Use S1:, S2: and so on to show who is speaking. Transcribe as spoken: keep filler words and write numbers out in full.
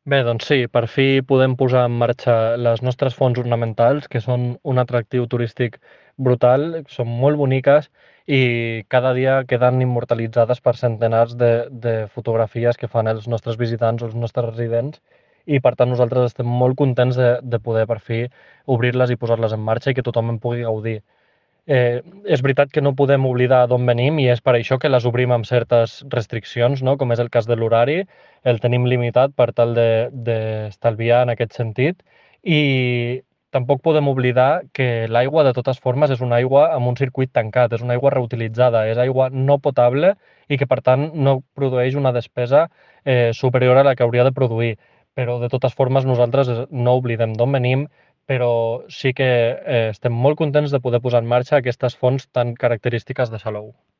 S1: Bé, doncs sí, per fi podem posar en marxa les nostres fonts ornamentals, que són un atractiu turístic brutal, són molt boniques i cada dia queden immortalitzades per centenars de, de fotografies que fan els nostres visitants o els nostres residents i per tant nosaltres estem molt contents de, de poder per fi obrir-les i posar-les en marxa i que tothom en pugui gaudir. Eh, és veritat que no podem oblidar d'on venim i és per això que les obrim amb certes restriccions, no? Com és el cas de l'horari, el tenim limitat per tal d'estalviar de, de en aquest sentit i tampoc podem oblidar que l'aigua de totes formes és una aigua amb un circuit tancat, és una aigua reutilitzada, és aigua no potable i que per tant no produeix una despesa eh, superior a la que hauria de produir. Però de totes formes nosaltres eh, no oblidem d'on venim, però sí que eh, estem molt contents de poder posar en marxa aquestes fonts tan característiques de Salou.